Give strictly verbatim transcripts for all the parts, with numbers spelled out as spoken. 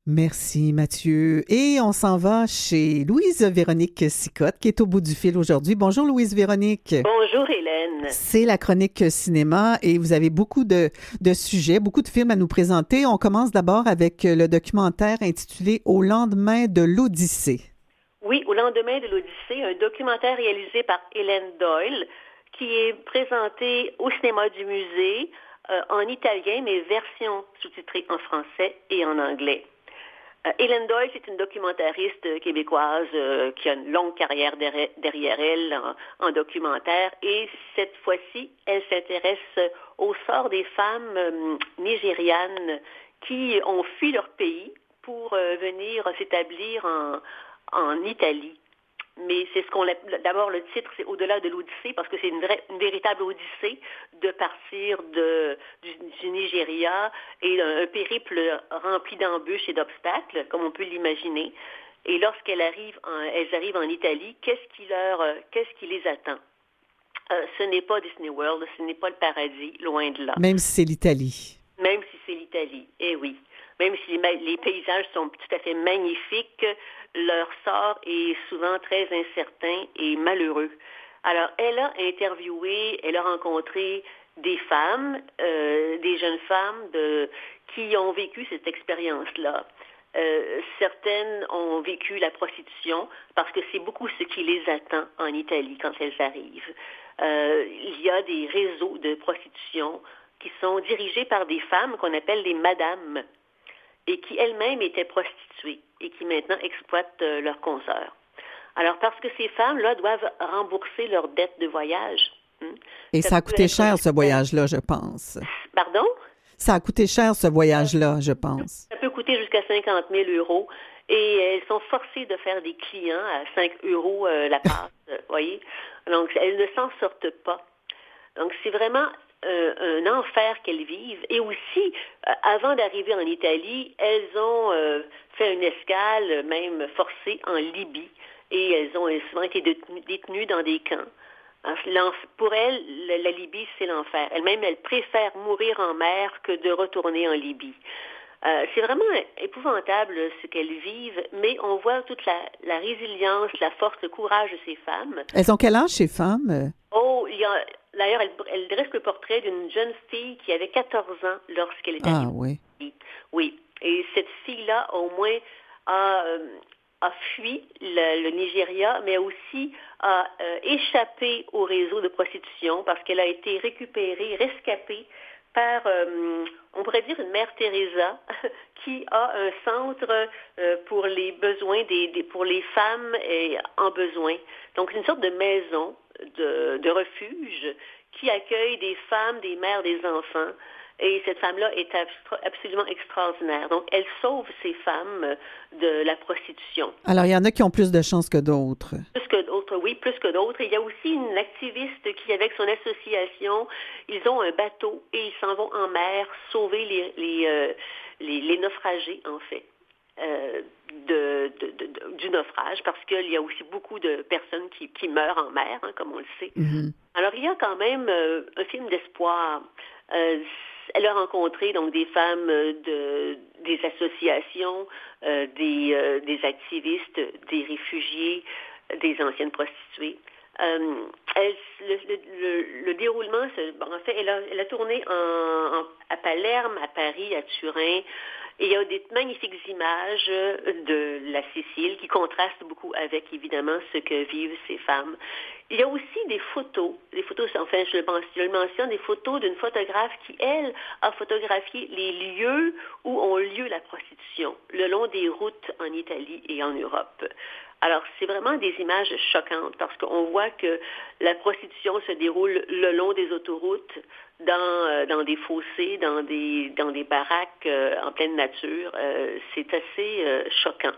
Merci Mathieu. Et on s'en va chez Louise-Véronique Sicotte qui est au bout du fil aujourd'hui. Bonjour Louise-Véronique. Bonjour Hélène. C'est la chronique cinéma et vous avez beaucoup de, de sujets, beaucoup de films à nous présenter. On commence d'abord avec le documentaire intitulé Au lendemain de l'Odyssée. Oui, Au lendemain de l'Odyssée, un documentaire réalisé par Hélène Doyle qui est présenté au cinéma du musée euh, en italien, mais version sous-titrée en français et en anglais. Euh, Hélène Doyle, c'est une documentariste québécoise euh, qui a une longue carrière derrière, derrière elle en, en documentaire et cette fois-ci, elle s'intéresse au sort des femmes euh, nigérianes qui ont fui leur pays pour euh, venir s'établir en, en Italie. Mais c'est ce qu'on a, d'abord le titre, c'est Au-delà de l'Odyssée, parce que c'est une, vraie, une véritable odyssée de partir de, du, du Nigeria et un, un périple rempli d'embûches et d'obstacles, comme on peut l'imaginer. Et lorsqu'elles arrivent en, elles arrivent en Italie, qu'est-ce qui leur, qu'est-ce qui les attend? Euh, ce n'est pas Disney World, ce n'est pas le paradis, loin de là. Même si c'est l'Italie. Même si c'est l'Italie, eh oui. Même si les, les paysages sont tout à fait magnifiques, leur sort est souvent très incertain et malheureux. Alors, elle a interviewé, elle a rencontré des femmes, euh, des jeunes femmes de, qui ont vécu cette expérience-là. Euh, certaines ont vécu la prostitution parce que c'est beaucoup ce qui les attend en Italie quand elles arrivent. Euh, il y a des réseaux de prostitution qui sont dirigés par des femmes qu'on appelle des madames et qui elles-mêmes étaient prostituées et qui maintenant exploitent euh, leurs consoeurs. Alors, parce que ces femmes-là doivent rembourser leurs dettes de voyage. Hein? Et ça, ça a coûté cher, ce voyage-là, je pense. Pardon? Ça a coûté cher, ce voyage-là, je pense. Ça peut coûter jusqu'à cinquante mille euros. Et elles sont forcées de faire des clients à cinq euros euh, la passe, vous voyez? Donc, elles ne s'en sortent pas. Donc, c'est vraiment euh, un enfer qu'elles vivent. Et aussi, euh, avant d'arriver en Italie, elles ont euh, fait une escale, même forcée, en Libye. Et elles ont souvent été détenues dans des camps. Alors, pour elles, la Libye, c'est l'enfer. Elles-mêmes, elles préfèrent mourir en mer que de retourner en Libye. Euh, c'est vraiment épouvantable ce qu'elles vivent, mais on voit toute la, la résilience, la force, le courage de ces femmes. Elles ont quel âge, ces femmes? Oh, il y a, d'ailleurs, elle, elle dresse le portrait d'une jeune fille qui avait quatorze ans lorsqu'elle est arrivée. Ah oui. Oui, et cette fille-là, au moins, a, euh, a fui le, le Nigeria, mais aussi a euh, échappé au réseau de prostitution parce qu'elle a été récupérée, rescapée par, euh, on pourrait dire, une mère Teresa qui a un centre euh, pour les besoins, des, des, pour les femmes et, en besoin. Donc, une sorte de maison de, de refuge qui accueille des femmes, des mères, des enfants. Et cette femme-là est absolument extraordinaire. Donc, elle sauve ces femmes de la prostitution. Alors, il y en a qui ont plus de chance que d'autres. Plus que d'autres, oui, plus que d'autres. Il y a aussi une activiste qui, avec son association, ils ont un bateau et ils s'en vont en mer sauver les, les, euh, les, les naufragés, en fait, euh, de, de, de, du naufrage, parce qu'il y a aussi beaucoup de personnes qui, qui meurent en mer, hein, comme on le sait. Mm-hmm. Alors, il y a quand même euh, un film d'espoir. Euh, Elle a rencontré donc des femmes de des associations, euh, des, euh, des activistes, des réfugiés, des anciennes prostituées. Euh, elle, le, le, le déroulement, bon, en fait, elle a, elle a tourné en, en, à Palerme, à Paris, à Turin. Et il y a des magnifiques images de la Sicile qui contrastent beaucoup avec, évidemment, ce que vivent ces femmes. Il y a aussi des photos, des photos, enfin, je le, je le mentionne, des photos d'une photographe qui, elle, a photographié les lieux où ont lieu la prostitution, le long des routes en Italie et en Europe. Alors, c'est vraiment des images choquantes parce qu'on voit que la prostitution se déroule le long des autoroutes, dans, euh, dans des fossés, dans des, dans des baraques euh, en pleine nature. Euh, c'est assez euh, choquant.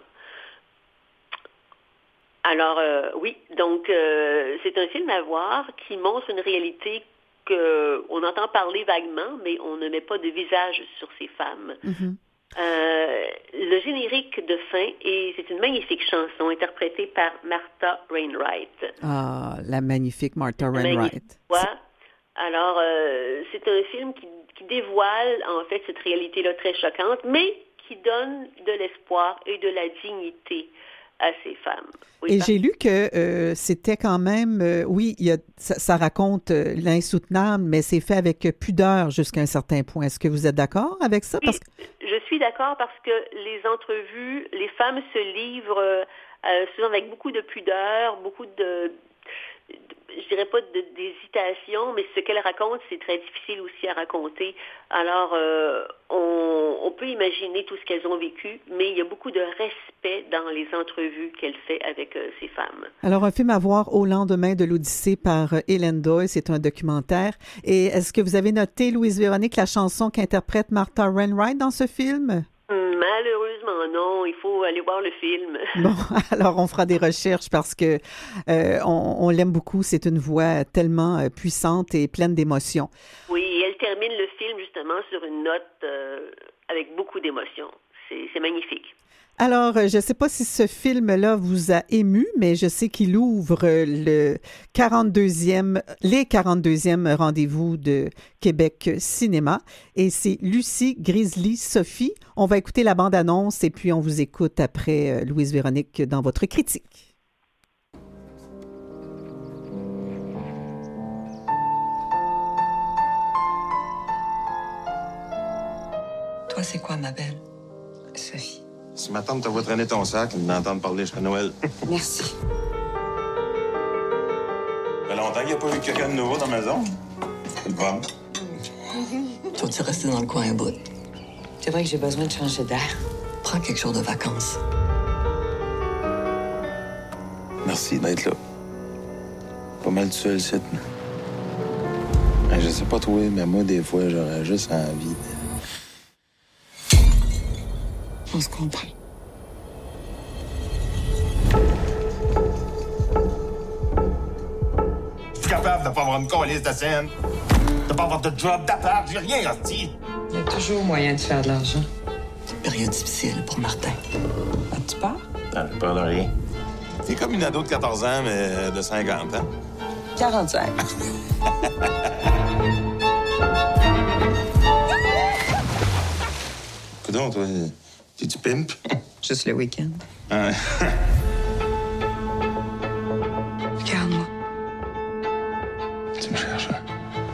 Alors, euh, oui, donc, euh, c'est un film à voir qui montre une réalité qu'on entend parler vaguement, mais on ne met pas de visage sur ces femmes. Mm-hmm. Euh, le générique de fin, et c'est une magnifique chanson interprétée par Martha Wainwright. Ah, la magnifique Martha Wainwright. Alors, euh, c'est un film qui, qui dévoile, en fait, cette réalité-là très choquante, mais qui donne de l'espoir et de la dignité à ces femmes. Oui, et parce... j'ai lu que euh, c'était quand même, euh, oui, il y a, ça, ça raconte euh, l'insoutenable, mais c'est fait avec pudeur jusqu'à un certain point. Est-ce que vous êtes d'accord avec ça? Oui, parce que... je suis d'accord parce que les entrevues, les femmes se livrent euh, souvent avec beaucoup de pudeur, beaucoup de... je dirais pas de, d'hésitation, mais ce qu'elle raconte, c'est très difficile aussi à raconter. Alors, euh, on, on peut imaginer tout ce qu'elles ont vécu, mais il y a beaucoup de respect dans les entrevues qu'elle fait avec euh, ces femmes. Alors, un film à voir au lendemain de l'Odyssée par euh, Hélène Doyle, c'est un documentaire. Et est-ce que vous avez noté, Louise Véronique, la chanson qu'interprète Martha Wainwright dans ce film? Malheureusement, non. Il faut aller voir le film. Bon, alors on fera des recherches parce que euh, on, on l'aime beaucoup. C'est une voix tellement euh, puissante et pleine d'émotions. Oui, et elle termine le film justement sur une note euh, avec beaucoup d'émotions. C'est, c'est magnifique. Alors, je ne sais pas si ce film-là vous a ému, mais je sais qu'il ouvre le quarante-deuxième, les quarante-deuxièmes rendez-vous de Québec Cinéma. Et c'est Lucie Grizzly Sophie. On va écouter la bande-annonce et puis on vous écoute après, Louise Véronique, dans votre critique. Toi, c'est quoi, ma belle? Sophie. Si ma tante te voit traîner ton sac, elle m'entend parler jusqu'à Noël. Merci. Ça fait longtemps qu'il n'y a pas eu quelqu'un de nouveau dans la maison. C'est le fun. Toi, tu restes dans le coin un bout. C'est vrai que j'ai besoin de changer d'air. Prends quelques jours de vacances. Merci d'être là. Pas mal tout seul, c'est. Je sais pas toi, mais moi, des fois, j'aurais juste envie de... On se comprend. Je suis capable de pas avoir une colisse de scène, de pas avoir de job, d'appart, j'ai rien, hostie. Il y a toujours moyen de faire de l'argent. C'est une période difficile pour Martin. Ah, tu pars? Non, j'ai peur de rien. T'es comme une ado de quatorze ans, mais de cinquante ans. quarante-cinq. Coudonc, toi, t'es-tu pimp? Juste le week-end. Ouais. Regarde-moi. Tu me cherches, hein?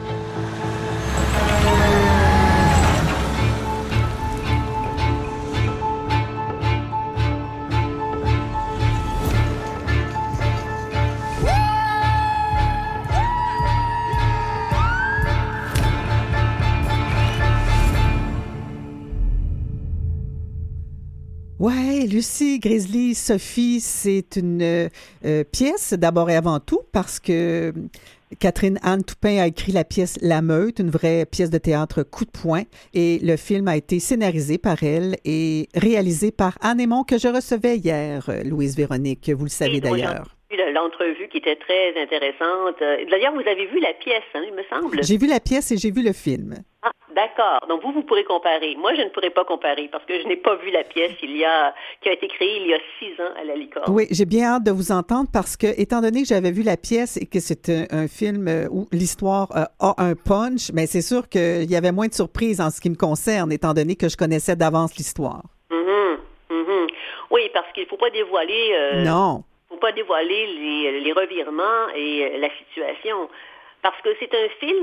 Ouais, Lucie Grizzly Sophie, c'est une euh, pièce d'abord et avant tout parce que Catherine Anne Toupin a écrit la pièce La Meute, une vraie pièce de théâtre coup de poing, et le film a été scénarisé par elle et réalisé par Anne Aymon que je recevais hier, Louise Véronique, vous le savez d'ailleurs. L'entrevue qui était très intéressante. D'ailleurs, vous avez vu la pièce, hein, il me semble. J'ai vu la pièce et j'ai vu le film. Ah, d'accord. Donc, vous, vous pourrez comparer. Moi, je ne pourrais pas comparer parce que je n'ai pas vu la pièce il y a, qui a été créée il y a six ans à la Licorne. Oui, j'ai bien hâte de vous entendre parce que, étant donné que j'avais vu la pièce et que c'est un, un film où l'histoire euh, a un punch, mais c'est sûr qu'il y avait moins de surprises en ce qui me concerne, étant donné que je connaissais d'avance l'histoire. Mm-hmm. Mm-hmm. Oui, parce qu'il ne faut pas dévoiler... Euh... Non. Il ne faut pas dévoiler les, les revirements et la situation. Parce que c'est un film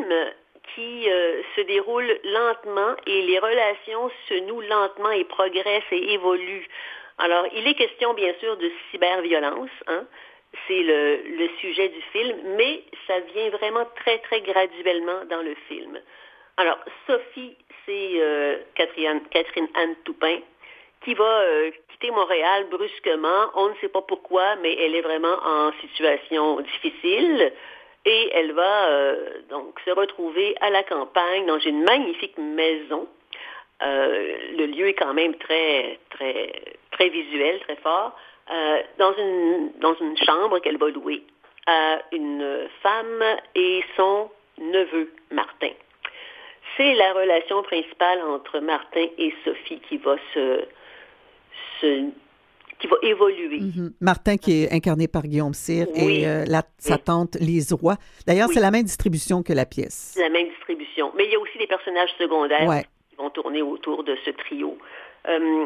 qui euh, se déroule lentement et les relations se nouent lentement et progressent et évoluent. Alors, il est question, bien sûr, de cyberviolence, hein? C'est le, le sujet du film, mais ça vient vraiment très, très graduellement dans le film. Alors, Sophie, c'est euh, Catherine, Catherine Anne Toupin, qui va euh, quitter Montréal brusquement. On ne sait pas pourquoi, mais elle est vraiment en situation difficile. Et elle va euh, donc se retrouver à la campagne, dans une magnifique maison. Euh, le lieu est quand même très, très, très visuel, très fort. Euh, dans une, dans une chambre qu'elle va louer à une femme et son neveu, Martin. C'est la relation principale entre Martin et Sophie qui va se... Se, qui va évoluer. Mm-hmm. Martin, qui est incarné par Guillaume Cyr, oui. et euh, la, sa oui. tante Lise Roy. D'ailleurs, oui. c'est la même distribution que la pièce. La même distribution. Mais il y a aussi des personnages secondaires ouais. qui vont tourner autour de ce trio Euh,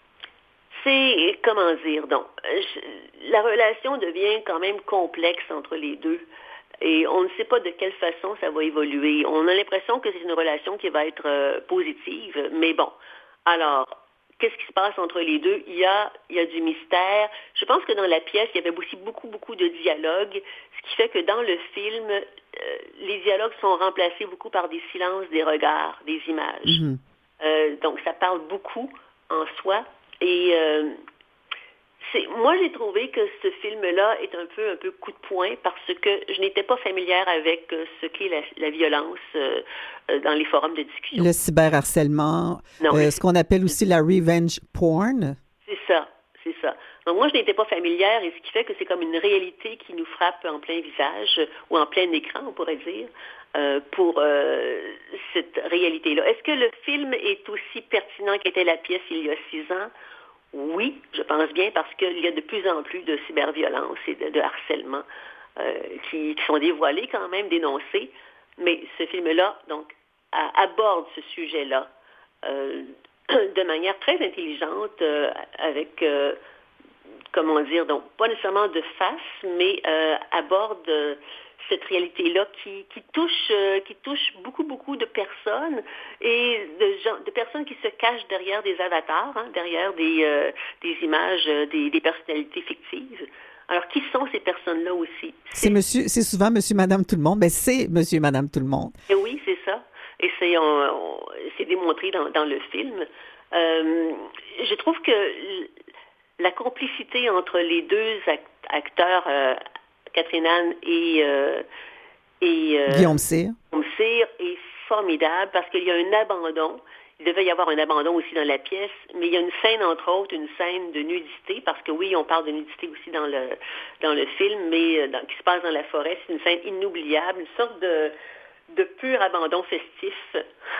c'est, comment dire, donc, je, la relation devient quand même complexe entre les deux. Et on ne sait pas de quelle façon ça va évoluer. On a l'impression que c'est une relation qui va être euh, positive, mais bon. Alors, qu'est-ce qui se passe entre les deux? Il y a, il y a du mystère. Je pense que dans la pièce, il y avait aussi beaucoup, beaucoup de dialogues, ce qui fait que dans le film, euh, les dialogues sont remplacés beaucoup par des silences, des regards, des images. Mm-hmm. Euh, donc, ça parle beaucoup en soi. Et euh, c'est, moi, j'ai trouvé que ce film-là est un peu, un peu coup de poing parce que je n'étais pas familière avec ce qu'est la, la violence euh, dans les forums de discussion. Le cyberharcèlement, non, euh, ce qu'on appelle aussi la revenge porn. C'est ça, c'est ça. Donc moi, je n'étais pas familière et ce qui fait que c'est comme une réalité qui nous frappe en plein visage ou en plein écran, on pourrait dire, euh, pour euh, cette réalité-là. Est-ce que le film est aussi pertinent qu'était la pièce il y a six ans? Oui, je pense bien, parce qu'il y a de plus en plus de cyberviolence et de, de harcèlement euh, qui, qui sont dévoilés quand même, dénoncés. Mais ce film-là, donc, a, aborde ce sujet-là euh, de manière très intelligente, euh, avec, euh, comment dire, donc, pas nécessairement de face, mais euh, aborde euh, cette réalité-là qui, qui touche euh, qui touche beaucoup, beaucoup de personnes et de, gens, de personnes qui se cachent derrière des avatars, hein, derrière des, euh, des images, euh, des, des personnalités fictives. Alors, qui sont ces personnes-là aussi? C'est, c'est, monsieur, c'est souvent monsieur, madame, tout le monde. Ben, c'est monsieur, madame, tout le monde. Et oui, c'est ça. Et c'est, on, on, c'est démontré dans, dans le film. Euh, je trouve que la complicité entre les deux acteurs, euh, Catherine Hahn et, euh, et euh, Guillaume Cyr. Guillaume Cyr est formidable parce qu'il y a un abandon. Il devait y avoir un abandon aussi dans la pièce, mais il y a une scène, entre autres, une scène de nudité, parce que oui, on parle de nudité aussi dans le dans le film, mais dans, qui se passe dans la forêt. C'est une scène inoubliable, une sorte de, de pur abandon festif.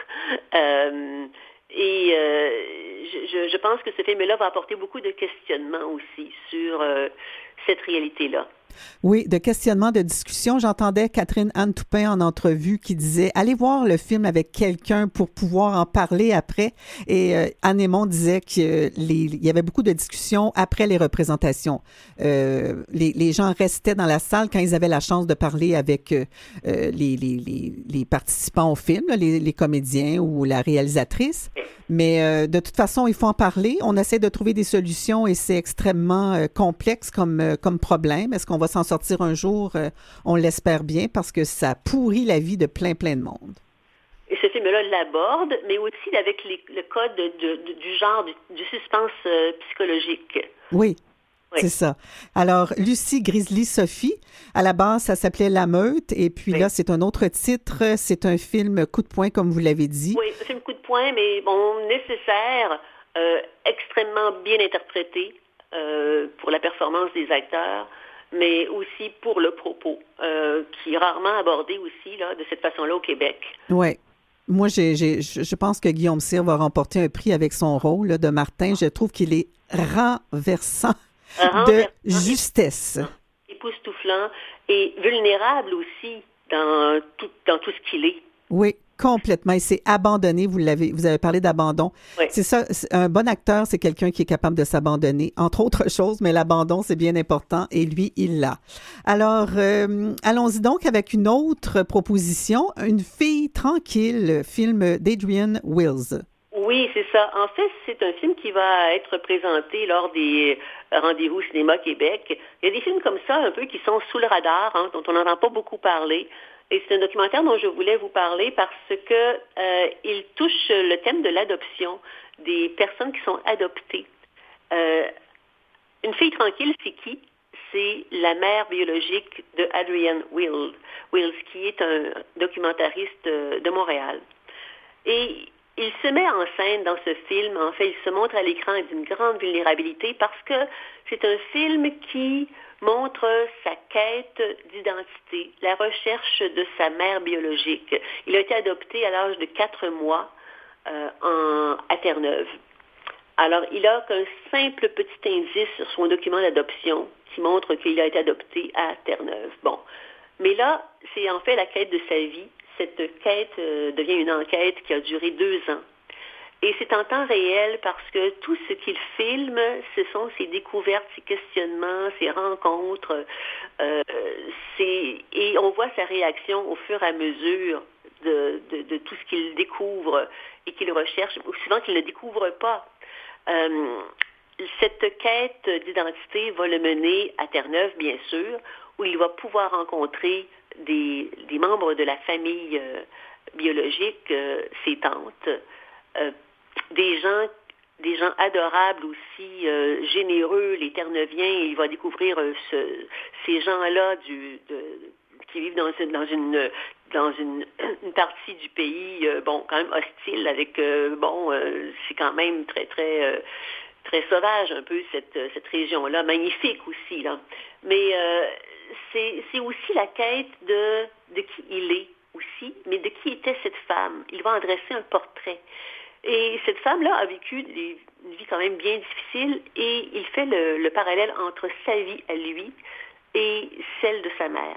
euh, et euh, je, je pense que ce film-là va apporter beaucoup de questionnements aussi sur euh, cette réalité-là. Oui, de questionnement, de discussion. J'entendais Catherine Hahn Toupin en entrevue qui disait « Allez voir le film avec quelqu'un pour pouvoir en parler après ». Et euh, Anne Aymon disait qu'il y avait beaucoup de discussions après les représentations. Euh, les, les gens restaient dans la salle quand ils avaient la chance de parler avec euh, les, les, les, les participants au film, les, les comédiens ou la réalisatrice. Mais euh, de toute façon, il faut en parler. On essaie de trouver des solutions et c'est extrêmement euh, complexe comme, euh, comme problème. Est-ce qu'on va s'en sortir un jour? Euh, on l'espère bien parce que ça pourrit la vie de plein, plein de monde. Et ce film-là l'aborde, mais aussi avec les, le code de, de, de, du genre, du, du suspense euh, psychologique. Oui. Oui. C'est ça. Alors, Lucie Grizzly Sophie, à la base, ça s'appelait La Meute, et puis oui. Là, c'est un autre titre. C'est un film coup de poing, comme vous l'avez dit. Oui, un film coup de poing, mais bon, nécessaire, euh, extrêmement bien interprété euh, pour la performance des acteurs, mais aussi pour le propos, euh, qui est rarement abordé aussi là, de cette façon-là au Québec. Oui. Moi, j'ai, j'ai, je pense que Guillaume Cyr va remporter un prix avec son rôle là, de Martin. Je trouve qu'il est renversant. De justesse. Époustouflant et vulnérable aussi dans tout, dans tout ce qu'il est. Oui, complètement. Il s'est abandonné. Vous l'avez, vous avez parlé d'abandon. Oui. C'est ça. C'est, un bon acteur, c'est quelqu'un qui est capable de s'abandonner, entre autres choses, mais l'abandon, c'est bien important et lui, il l'a. Alors, euh, allons-y donc avec une autre proposition. Une fille tranquille, film d'Adrienne Wills. Oui, c'est ça. En fait, c'est un film qui va être présenté lors des rendez-vous cinéma Québec. Il y a des films comme ça, un peu, qui sont sous le radar, hein, dont on n'entend pas beaucoup parler. Et c'est un documentaire dont je voulais vous parler parce que euh, il touche le thème de l'adoption, des personnes qui sont adoptées. Euh, Une fille tranquille, c'est qui? C'est la mère biologique de Adrienne Wills, Wills, qui est un documentariste de Montréal. Et il se met en scène dans ce film, en fait, il se montre à l'écran d'une grande vulnérabilité parce que c'est un film qui montre sa quête d'identité, la recherche de sa mère biologique. Il a été adopté à l'âge de quatre mois euh, en, à Terre-Neuve. Alors, il a qu'un simple petit indice sur son document d'adoption qui montre qu'il a été adopté à Terre-Neuve. Bon. Mais là, c'est en fait la quête de sa vie. Cette quête euh, devient une enquête qui a duré deux ans. Et c'est en temps réel parce que tout ce qu'il filme, ce sont ses découvertes, ses questionnements, ses rencontres. Euh, c'est, et on voit sa réaction au fur et à mesure de, de, de tout ce qu'il découvre et qu'il recherche, ou souvent qu'il ne découvre pas. Euh, cette quête d'identité va le mener à Terre-Neuve, bien sûr, où il va pouvoir rencontrer des, des membres de la famille euh, biologique, euh, ses tantes, euh, des gens, des gens adorables aussi, euh, généreux, les Terre-Neuviens. Il va découvrir euh, ce, ces gens-là du, de, qui vivent dans une, dans une, dans une, une partie du pays, euh, bon, quand même hostile, avec, euh, bon, euh, c'est quand même très, très, euh, très sauvage un peu cette, cette région-là, magnifique aussi, là. Mais euh, c'est, c'est aussi la quête de, de qui il est aussi, mais de qui était cette femme. Il va en dresser un portrait. Et cette femme-là a vécu des, une vie quand même bien difficile et il fait le, le parallèle entre sa vie à lui et celle de sa mère.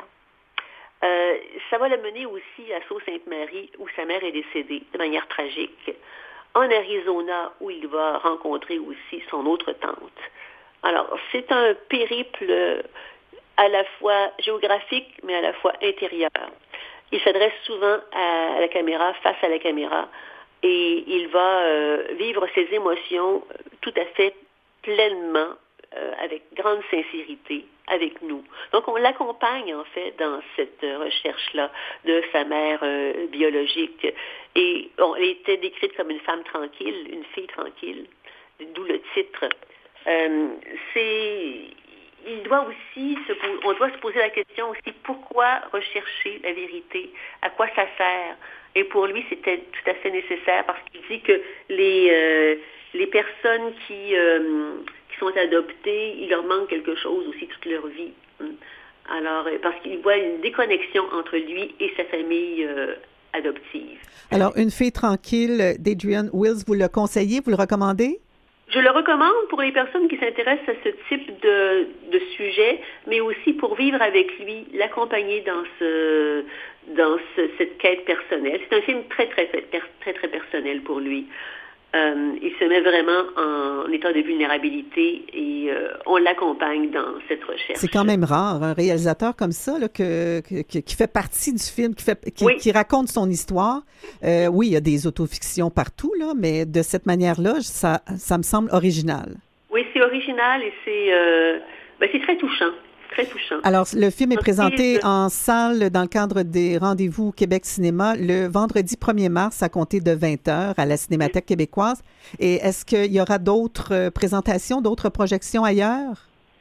Euh, ça va le mener aussi à Sault-Sainte-Marie, où sa mère est décédée de manière tragique. En Arizona, où il va rencontrer aussi son autre tante. Alors, c'est un périple à la fois géographique, mais à la fois intérieur. Il s'adresse souvent à la caméra, face à la caméra, et il va euh, vivre ses émotions tout à fait pleinement, euh, avec grande sincérité, avec nous. Donc, on l'accompagne, en fait, dans cette recherche-là de sa mère euh, biologique. Et bon, elle était décrite comme une femme tranquille, une fille tranquille, d'où le titre. Euh, c'est... Il doit aussi se, on doit se poser la question aussi, pourquoi rechercher la vérité? À quoi ça sert? Et pour lui, c'était tout à fait nécessaire parce qu'il dit que les, euh, les personnes qui, euh, qui sont adoptées, il leur manque quelque chose aussi toute leur vie. Alors, parce qu'il voit une déconnexion entre lui et sa famille euh, adoptive. Alors, Une fille tranquille d'Adrian Wills, vous le conseillez, vous le recommandez? Je le recommande pour les personnes qui s'intéressent à ce type de, de sujet, mais aussi pour vivre avec lui, l'accompagner dans ce dans ce, cette quête personnelle. C'est un film très, très, très, très, très personnel pour lui. Euh, il se met vraiment en état de vulnérabilité et euh, on l'accompagne dans cette recherche. C'est quand même rare, un réalisateur comme ça, là, que, que, qui fait partie du film, qui, fait, qui, oui. qui raconte son histoire. Euh, oui, il y a des autofictions partout, là, mais de cette manière-là, ça, ça me semble original. Oui, c'est original et c'est, euh, ben, c'est très touchant. Très touchant. Alors, le film est Donc, présenté je... en salle dans le cadre des rendez-vous Québec Cinéma le vendredi premier mars à compter de vingt heures à la Cinémathèque oui. québécoise. Et est-ce qu'il y aura d'autres présentations, d'autres projections ailleurs?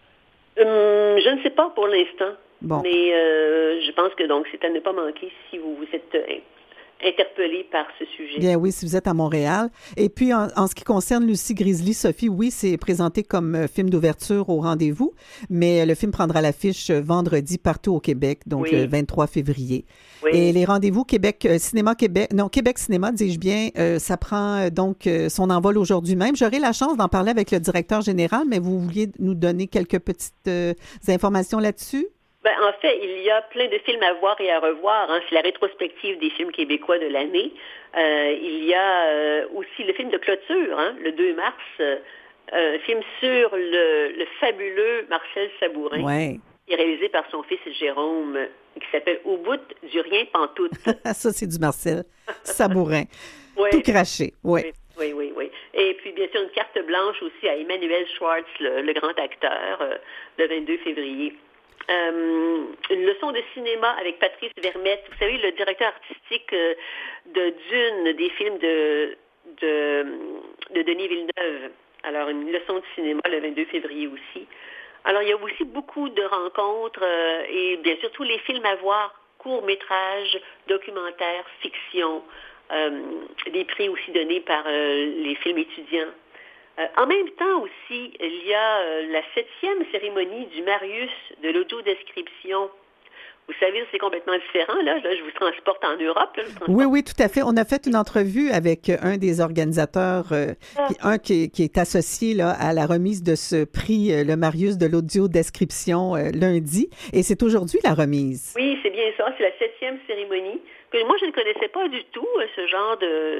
Hum, je ne sais pas pour l'instant. Bon. Mais euh, je pense que donc c'est à ne pas manquer si vous vous êtes interpellé par ce sujet. Bien oui, si vous êtes à Montréal. Et puis, en, en ce qui concerne Lucie Grizzly, Sophie, oui, c'est présenté comme euh, film d'ouverture au rendez-vous, mais le film prendra l'affiche vendredi partout au Québec, donc oui. euh, vingt-trois février. Oui. Et les rendez-vous Québec euh, Cinéma Québec, non, Québec Cinéma, dis-je bien, euh, ça prend euh, donc euh, son envol aujourd'hui même. J'aurai la chance d'en parler avec le directeur général, mais vous vouliez nous donner quelques petites euh, informations là-dessus? Ben, en fait, il y a plein de films à voir et à revoir. Hein. C'est la rétrospective des films québécois de l'année. Euh, il y a euh, aussi le film de clôture, hein, le deux mars, euh, un film sur le, le fabuleux Marcel Sabourin, ouais. qui est réalisé par son fils Jérôme, qui s'appelle Au bout du rien pantoute. Ça, c'est du Marcel Sabourin. ouais. Tout craché, ouais. oui. Oui, oui, oui. Et puis, bien sûr, une carte blanche aussi à Emmanuel Schwartz, le, le grand acteur, euh, le vingt-deux février. Euh, une leçon de cinéma avec Patrice Vermette, vous savez, le directeur artistique euh, de Dune, des films de, de, de Denis Villeneuve. Alors, une leçon de cinéma le vingt-deux février aussi. Alors, il y a aussi beaucoup de rencontres euh, et bien sûr tous les films à voir, courts-métrages, documentaires, fiction, euh, des prix aussi donnés par euh, les films étudiants. Euh, en même temps aussi, il y a euh, la septième cérémonie du Marius de l'audiodescription. Vous savez, c'est complètement différent. Là, là je vous transporte en Europe. Là, oui, oui, tout à fait. On a fait une entrevue avec un des organisateurs, euh, ah. qui, un qui, qui est associé là, à la remise de ce prix, euh, le Marius de l'audiodescription, euh, lundi. Et c'est aujourd'hui la remise. Oui, c'est bien ça. C'est la septième cérémonie. Que moi, je ne connaissais pas du tout ce genre de...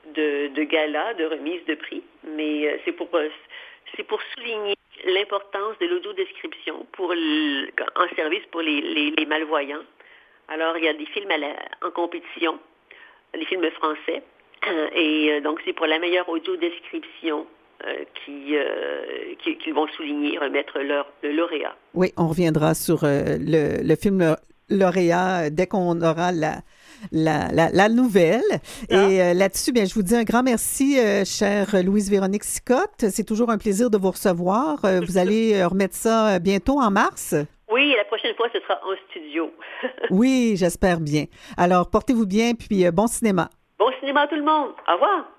de, de gala, de remise de prix, mais euh, c'est pour euh, c'est pour souligner l'importance de l'audiodescription pour le, en service pour les, les, les malvoyants. Alors, il y a des films à la, en compétition, des films français, et euh, donc c'est pour la meilleure audiodescription euh, qui, euh, qui, qu'ils vont souligner, remettre leur, le lauréat. Oui, on reviendra sur euh, le, le film lauréat dès qu'on aura la... La, la, la nouvelle. Ah. Et euh, là-dessus, bien, je vous dis un grand merci, euh, chère Louise-Véronique Sicotte. C'est toujours un plaisir de vous recevoir. Euh, vous allez euh, remettre ça bientôt en mars? Oui, et la prochaine fois, ce sera en studio. Oui, j'espère bien. Alors, portez-vous bien, puis euh, bon cinéma. Bon cinéma à tout le monde. Au revoir.